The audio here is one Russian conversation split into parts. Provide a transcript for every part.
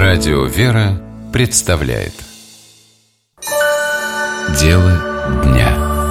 Радио «Вера» представляет Дело дня.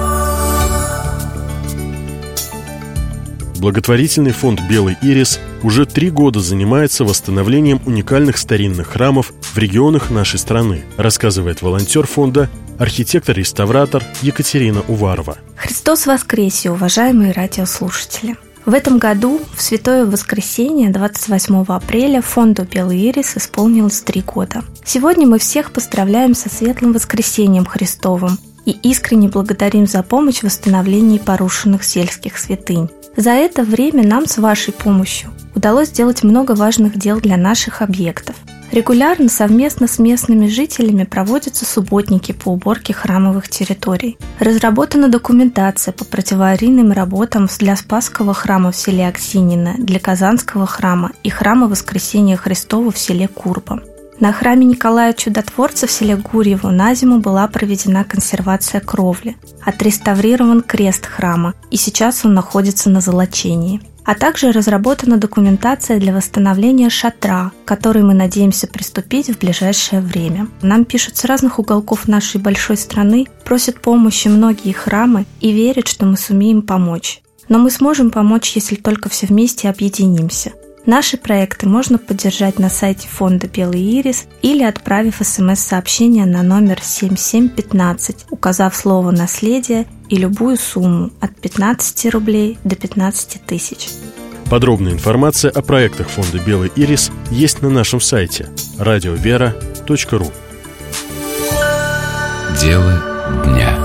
Благотворительный фонд «Белый ирис» уже 3 года занимается восстановлением уникальных старинных храмов в регионах нашей страны, рассказывает волонтер фонда, архитектор-реставратор Екатерина Уварова. Христос воскресе, уважаемые радиослушатели! В этом году, в Святое Воскресенье, 28 апреля, фонду «Белый ирис» исполнилось 3 года. Сегодня мы всех поздравляем со Светлым Воскресением Христовым и искренне благодарим за помощь в восстановлении порушенных сельских святынь. За это время нам с вашей помощью удалось сделать много важных дел для наших объектов. Регулярно совместно с местными жителями проводятся субботники по уборке храмовых территорий. Разработана документация по противоаварийным работам для Спасского храма в селе Аксинино, для Казанского храма и храма Воскресения Христова в селе Курба. На храме Николая Чудотворца в селе Гурьево на зиму была проведена консервация кровли, отреставрирован крест храма, и сейчас он находится на золочении. А также разработана документация для восстановления шатра, к которой мы надеемся приступить в ближайшее время. Нам пишут с разных уголков нашей большой страны, просят помощи многие храмы и верят, что мы сумеем помочь. Но мы сможем помочь, если только все вместе объединимся. Наши проекты можно поддержать на сайте фонда «Белый ирис» или отправив СМС-сообщение на номер 7715, указав слово «Наследие» и любую сумму от 15 рублей до 15 тысяч. Подробная информация о проектах фонда «Белый ирис» есть на нашем сайте радиовера.ру. Дело дня.